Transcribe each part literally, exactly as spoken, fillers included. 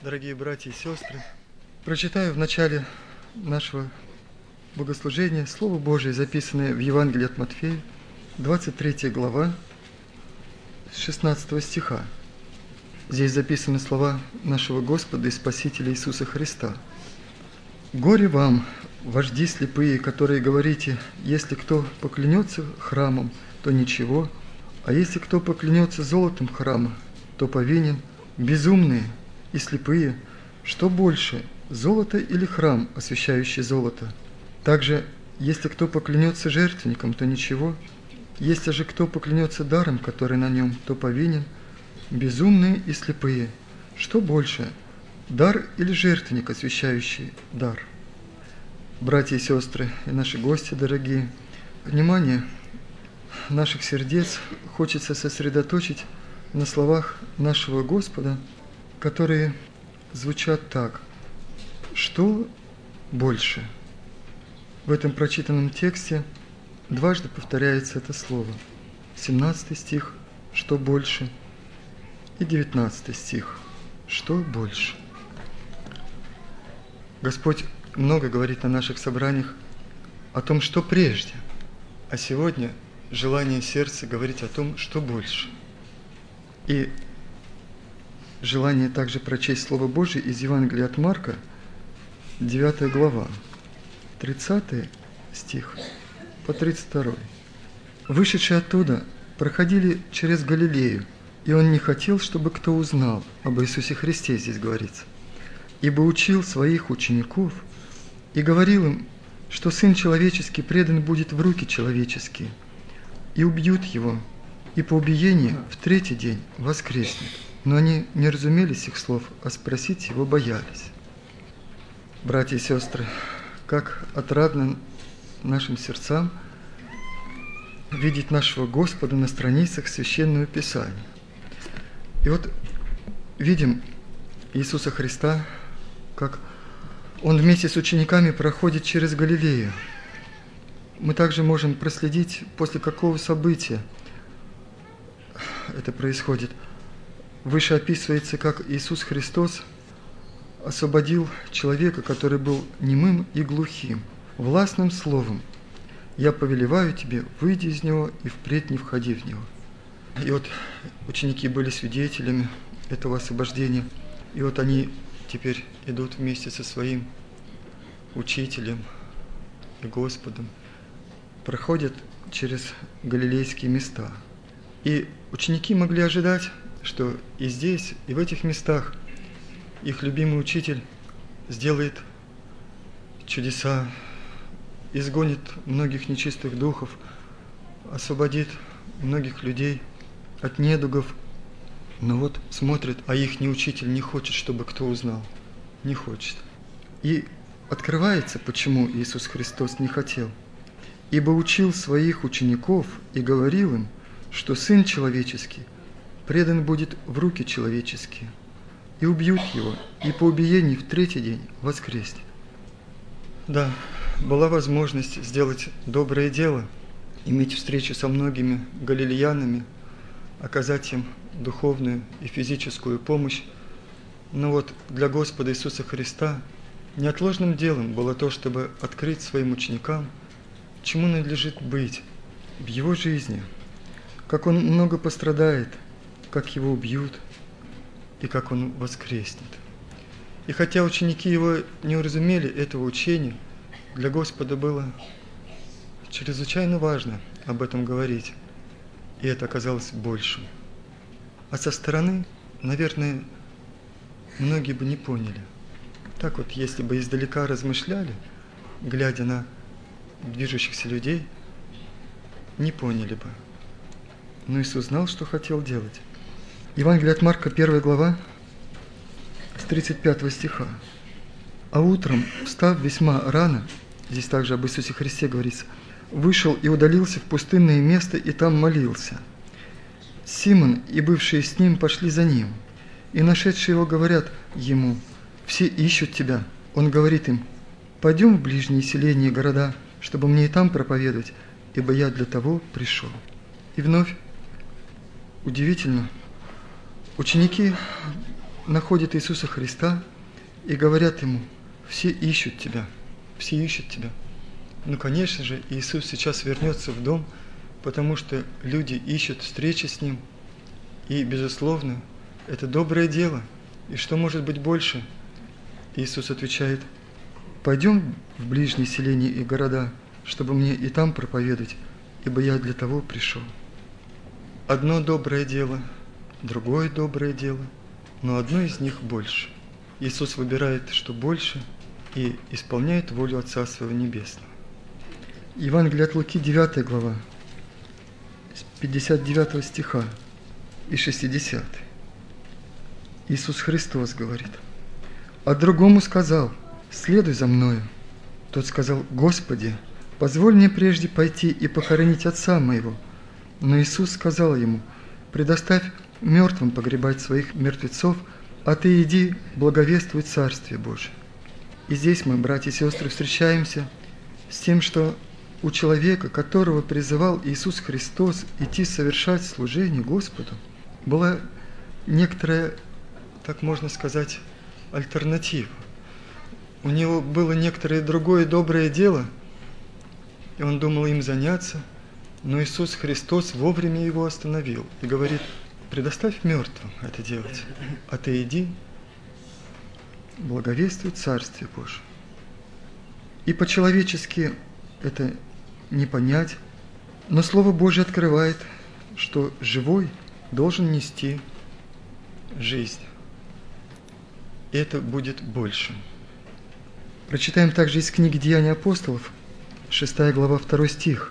Дорогие братья и сестры, прочитаю в начале нашего богослужения Слово Божие, записанное в Евангелии от Матфея, двадцать третья глава, с шестнадцатого стиха. Здесь записаны слова нашего Господа и Спасителя Иисуса Христа. «Горе вам, вожди слепые, которые говорите, если кто поклянется храмом, то ничего, а если кто поклянется золотом храма, то повинен. Безумные и слепые, что больше, золото или храм, освящающий золото? Также, если кто поклянется жертвенником, то ничего, если же кто поклянется даром, который на нем, то повинен. Безумные и слепые, что больше, дар или жертвенник, освящающий дар?» Братья и сестры и наши гости дорогие, внимание наших сердец хочется сосредоточить на словах нашего Господа, которые звучат так: «Что больше?» В этом прочитанном тексте дважды повторяется это слово. семнадцатый стих «Что больше?» и девятнадцатый стих «Что больше?». Господь много говорит на наших собраниях о том, что прежде, а сегодня желание сердца говорить о том, что больше. И желание также прочесть Слово Божие из Евангелия от Марка, девятая глава, тридцатый стих по тридцать второй. «Вышедшие оттуда проходили через Галилею, и он не хотел, чтобы кто узнал об Иисусе Христе», здесь говорится, «ибо учил своих учеников и говорил им, что Сын Человеческий предан будет в руки человеческие, и убьют его, и по убиении в третий день воскреснет». Но они не разумели сих слов, а спросить его боялись. Братья и сестры, как отрадно нашим сердцам видеть нашего Господа на страницах Священного Писания. И вот видим Иисуса Христа, как Он вместе с учениками проходит через Галилею. Мы также можем проследить, после какого события это происходит. Выше описывается, как Иисус Христос освободил человека, который был немым и глухим, властным словом: «Я повелеваю тебе, выйди из него и впредь не входи в него». И вот ученики были свидетелями этого освобождения, и вот они теперь идут вместе со своим учителем и Господом, проходят через галилейские места. И ученики могли ожидать, что и здесь, и в этих местах их любимый учитель сделает чудеса, изгонит многих нечистых духов, освободит многих людей от недугов. Но вот смотрит, а ихний учитель не хочет, чтобы кто узнал. Не хочет. И открывается, почему Иисус Христос не хотел. «Ибо учил своих учеников и говорил им, что Сын Человеческий предан будет в руки человеческие, и убьют его, и по убиении в третий день воскреснет». Да, была возможность сделать доброе дело, иметь встречу со многими галилеянами, оказать им духовную и физическую помощь. Но вот для Господа Иисуса Христа неотложным делом было то, чтобы открыть своим ученикам, чему надлежит быть в его жизни, как он много пострадает, как его убьют и как он воскреснет. И хотя ученики его не уразумели этого учения, для Господа было чрезвычайно важно об этом говорить, и это оказалось большим. А со стороны, наверное, многие бы не поняли. Так вот, если бы издалека размышляли, глядя на движущихся людей, не поняли бы. Но Иисус знал, что хотел делать. Евангелие от Марка, первая глава, с тридцать пятого стиха. «А утром, встав весьма рано», здесь также об Иисусе Христе говорится, «вышел и удалился в пустынное место, и там молился. Симон и бывшие с ним пошли за ним, и нашедшие его говорят ему: все ищут тебя». Он говорит им: «Пойдем в ближние селения и города, чтобы мне и там проповедовать, ибо я для того пришел». И вновь удивительно, ученики находят Иисуса Христа и говорят Ему: «Все ищут Тебя, все ищут Тебя». Ну, конечно же, Иисус сейчас вернется в дом, потому что люди ищут встречи с Ним. И, безусловно, это доброе дело. И что может быть больше? Иисус отвечает: «Пойдем в ближние селения и города, чтобы мне и там проповедать, ибо я для того пришел». Одно доброе дело, другое доброе дело, но одно из них больше. Иисус выбирает, что больше, и исполняет волю Отца Своего Небесного. Евангелие от Луки, девятая глава, с пятьдесят девятого стиха и шестидесятого. Иисус Христос говорит: «А другому сказал: следуй за мною. Тот сказал: Господи, позволь мне прежде пойти и похоронить отца моего. Но Иисус сказал ему: предоставь мертвым погребать своих мертвецов, а ты иди, благовествуй Царствие Божие». И здесь мы, братья и сестры, встречаемся с тем, что у человека, которого призывал Иисус Христос идти совершать служение Господу, была некоторая, так можно сказать, альтернатива. У него было некоторое другое доброе дело, и он думал им заняться, но Иисус Христос вовремя его остановил и говорит: предоставь мертвым это делать, а ты иди, благовествуй Царствие Божие. И по-человечески это не понять, но Слово Божие открывает, что живой должен нести жизнь. И это будет больше. Прочитаем также из книги «Деяния апостолов», шестая глава, второй стих.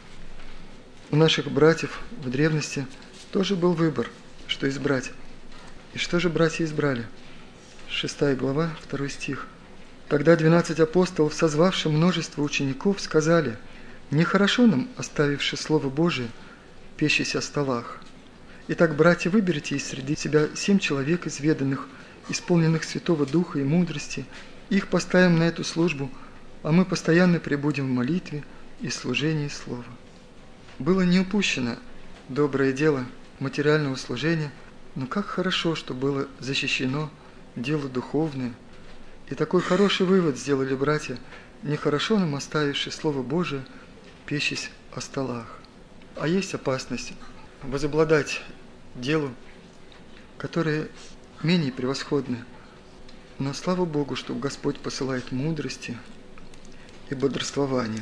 У наших братьев в древности тоже был выбор, что избрать. И что же братья избрали? Шестая глава, второй стих. «Тогда двенадцать апостолов, созвавши множество учеников, сказали: нехорошо нам, оставивши Слово Божие, пещись о столах. Итак, братья, выберите из среды себя семь человек изведанных, исполненных Святого Духа и мудрости, их поставим на эту службу, а мы постоянно пребудем в молитве и служении Слова». Было не упущено доброе дело материального служения, но как хорошо, что было защищено дело духовное. И такой хороший вывод сделали братья: нехорошо нам, оставивши Слово Божие, пещись о столах. А есть опасность возобладать делу, которое менее превосходное. Но слава Богу, что Господь посылает мудрости и бодрствования.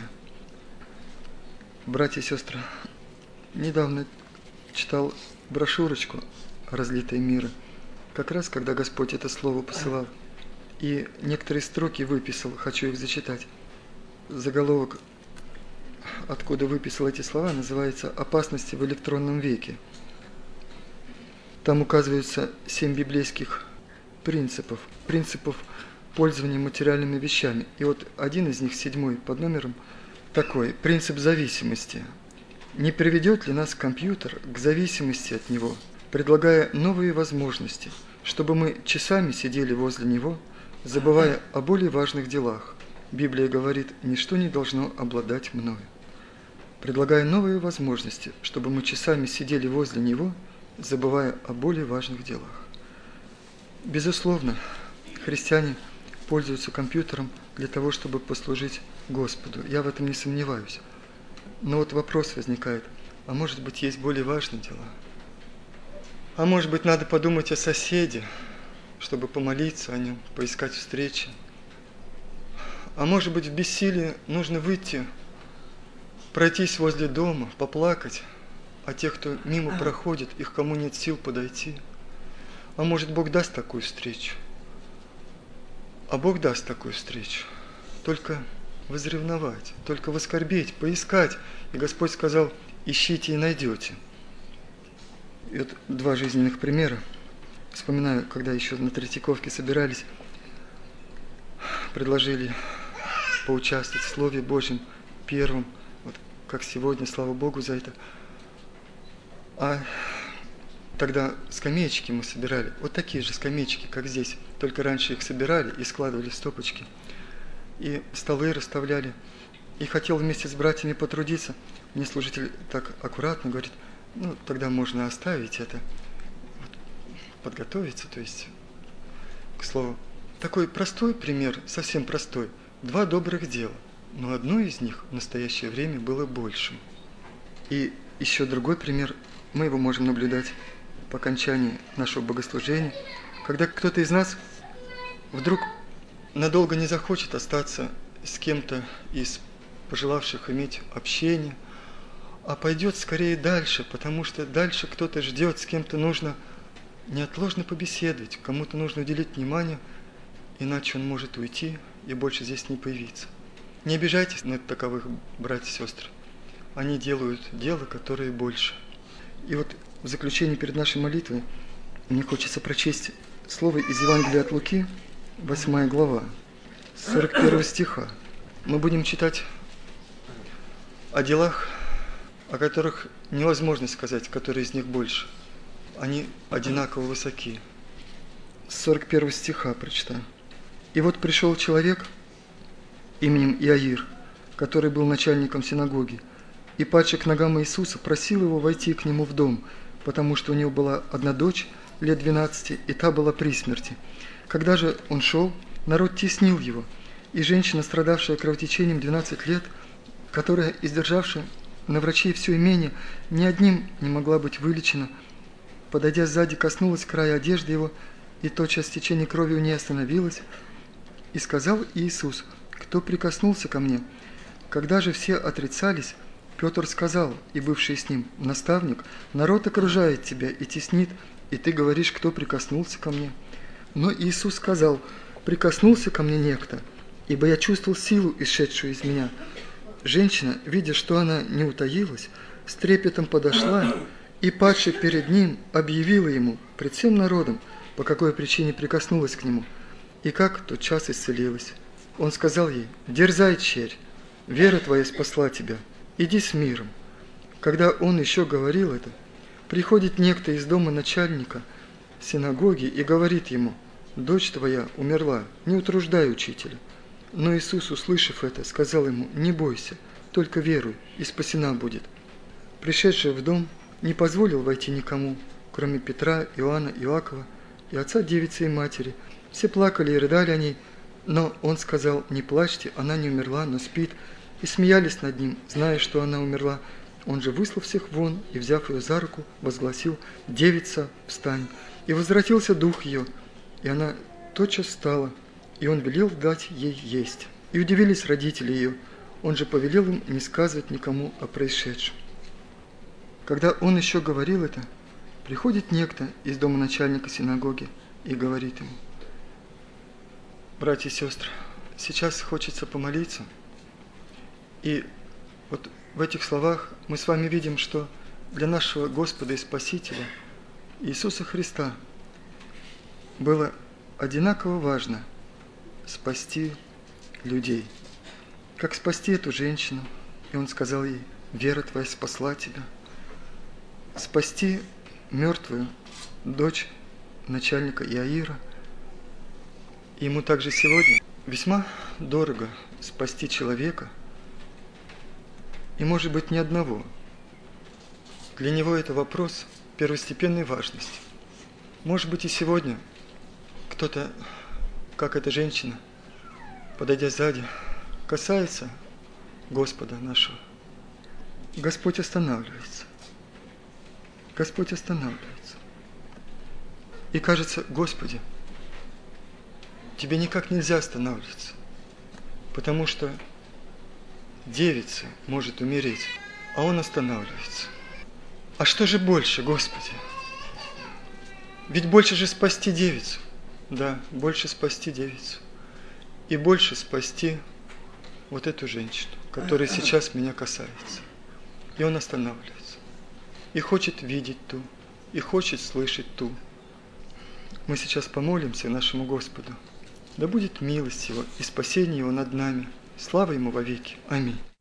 Братья и сестры, недавно читал брошюрочку «Разлитое мира», как раз когда Господь это слово посылал. И некоторые строки выписал, хочу их зачитать. Заголовок, откуда выписал эти слова, называется «Опасности в электронном веке». Там указываются семь библейских принципов, принципов пользования материальными вещами. И вот один из них, седьмой, под номером такой: принцип зависимости. Не приведет ли нас компьютер к зависимости от него, предлагая новые возможности, чтобы мы часами сидели возле него, забывая о более важных делах? Библия говорит: ничто не должно обладать мною. Предлагая новые возможности, чтобы мы часами сидели возле него, забывая о более важных делах. Безусловно, христиане пользуются компьютером для того, чтобы послужить Господу. Я в этом не сомневаюсь. Но вот вопрос возникает: а может быть, есть более важные дела? А может быть, надо подумать о соседе, чтобы помолиться о нем, поискать встречи? А может быть, в бессилии нужно выйти, пройтись возле дома, поплакать о тех, кто мимо проходит, их кому нет сил подойти? А может, Бог даст такую встречу? А Бог даст такую встречу. Только возревновать, только воскорбеть, поискать. И Господь сказал: ищите и найдете. И вот два жизненных примера. Вспоминаю, когда еще на Третьяковке собирались, предложили поучаствовать в Слове Божьем первым, вот как сегодня, слава Богу за это. А тогда скамеечки мы собирали, вот такие же скамеечки, как здесь, только раньше их собирали и складывали в стопочки. И столы расставляли. И хотел вместе с братьями потрудиться. Мне служитель так аккуратно говорит: ну, тогда можно оставить это, вот, подготовиться, то есть к слову. Такой простой пример, совсем простой. Два добрых дела, но одно из них в настоящее время было большим. И еще другой пример, мы его можем наблюдать по окончании нашего богослужения, когда кто-то из нас вдруг надолго не захочет остаться с кем-то из пожелавших иметь общение, а пойдет скорее дальше, потому что дальше кто-то ждет, с кем-то нужно неотложно побеседовать, кому-то нужно уделить внимание, иначе он может уйти и больше здесь не появиться. Не обижайтесь на таковых, братья и сестры. Они делают дело, которое больше. И вот в заключение перед нашей молитвой мне хочется прочесть слово из Евангелия от Луки, восьмая глава, с сорок первого стиха. Мы будем читать о делах, о которых невозможно сказать, которые из них больше. Они одинаково высоки. С сорок первого стиха прочитаю. «И вот пришел человек именем Иаир, который был начальником синагоги, и, падший к ногам Иисуса, просил его войти к нему в дом, потому что у него была одна дочь лет двенадцати, и та была при смерти. Когда же он шел, народ теснил его, и женщина, страдавшая кровотечением двенадцать лет, которая, издержавшая на врачей все имение, ни одним не могла быть вылечена, подойдя сзади, коснулась края одежды его, и тотчас течение крови у нее остановилось. И сказал Иисус: кто прикоснулся ко мне? Когда же все отрицались, Петр сказал, и бывший с ним: наставник, народ окружает тебя и теснит, и ты говоришь, кто прикоснулся ко мне? Но Иисус сказал: прикоснулся ко мне некто, ибо я чувствовал силу, исшедшую из меня. Женщина, видя, что она не утаилась, с трепетом подошла и, падши перед ним, объявила ему пред всем народом, по какой причине прикоснулась к нему, и как тотчас исцелилась. Он сказал ей: дерзай, черь, вера твоя спасла тебя, иди с миром. Когда он еще говорил это, приходит некто из дома начальника синагоги и говорит ему: дочь твоя умерла, не утруждай учителя. Но Иисус, услышав это, сказал ему: не бойся, только веруй, и спасена будет. Пришедший в дом не позволил войти никому, кроме Петра, Иоанна, Иакова и отца девицы и матери. Все плакали и рыдали о ней, но он сказал: не плачьте, она не умерла, но спит. И смеялись над ним, зная, что она умерла. Он же, выслав всех вон и, взяв ее за руку, возгласил: девица, встань. И возвратился дух ее, и она тотчас встала, и он велел дать ей есть. И удивились родители ее, он же повелел им не сказывать никому о происшедшем. Когда он еще говорил это, приходит некто из дома начальника синагоги и говорит ему: братья и сестры, сейчас хочется помолиться. И вот в этих словах мы с вами видим, что для нашего Господа и Спасителя Иисуса Христа было одинаково важно спасти людей. Как спасти эту женщину, и Он сказал ей: вера твоя спасла тебя. Спасти мертвую дочь начальника Иаира. Ему также сегодня весьма дорого спасти человека, и, может быть, ни одного. Для него это вопрос первостепенной важности. Может быть, и сегодня кто-то, как эта женщина, подойдя сзади, касается Господа нашего. Господь останавливается. Господь останавливается. И кажется: Господи, Тебе никак нельзя останавливаться, потому что девица может умереть, а Он останавливается. А что же больше, Господи? Ведь больше же спасти девицу. Да, больше спасти девицу. И больше спасти вот эту женщину, которая сейчас меня касается. И Он останавливается. И хочет видеть ту, и хочет слышать ту. Мы сейчас помолимся нашему Господу. Да будет милость Его и спасение Его над нами. Слава Ему вовеки. Аминь.